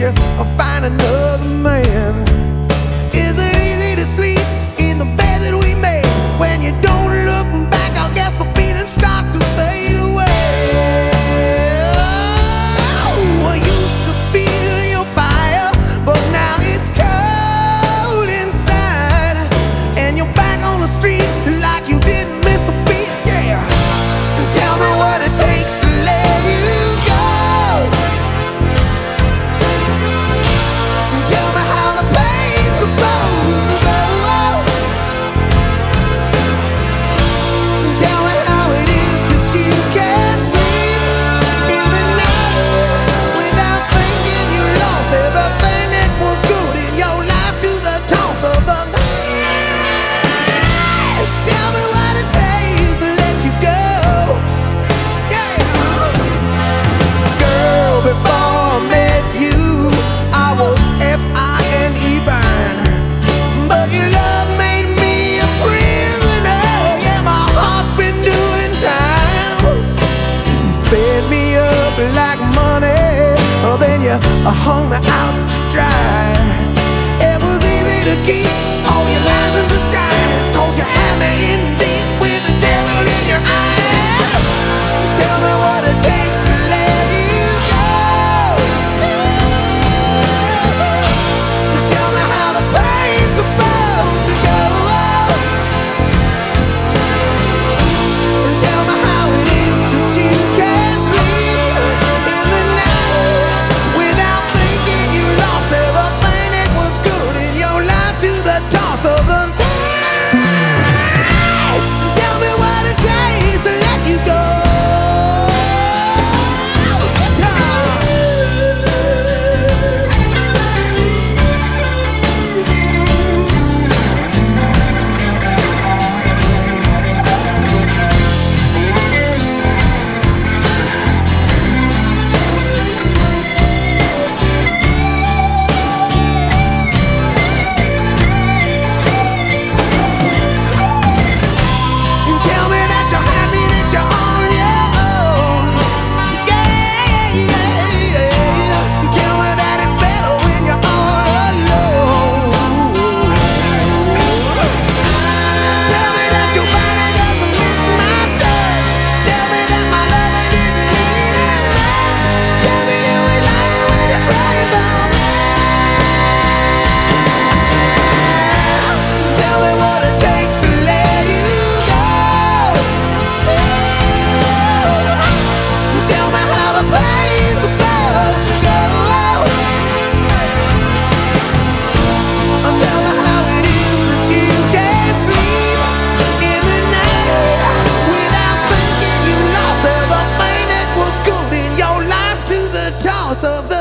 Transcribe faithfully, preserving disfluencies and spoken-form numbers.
you find another man. Is it easy to sleep in the bed that we made? When you don't look back, I guess the feelings start to fade away. Oh, I used to feel your fire, but now it's cold inside, and you're back on the street like you didn't miss a beat. Yeah, tell me what it takes to let you go. Tell me how the pain's supposed to go. Tell me how it is that you can't sleep in the night without thinking you lost everything that was good in your life to the toss of the dice. Tell me what it takes to let you go. Yeah, girl, before I met you, I was F I N E fine, but your love made me a prisoner. Yeah, my heart's been doing time. You sped me up like money, oh, then you hung me out to dry. It was easy to keep all your lies in disguise, 'cause you had me in deep with the devil in your eyes. Tell me what it takes to let you go. Tell me how the pain's supposed to go. Tell me how it is that you can't sleep in the night without thinking you lost everything that was good in your life to the toss of the dice. Tell me what it takes to let you go. Guitar. Tell me that you're happy, that you're on your own. Yeah, yeah, yeah. Tell me that it's better when you're all alone. Tell me that your body doesn't miss my touch. Tell me that my love didn't mean that much. Tell me you ain't lying when you cry about me. Tell me what it takes to let you go. Tell me how the pain's supposed to go. Tell me how it is that you can't sleep in the night without thinking you lost everything that was good in your life to the toss of the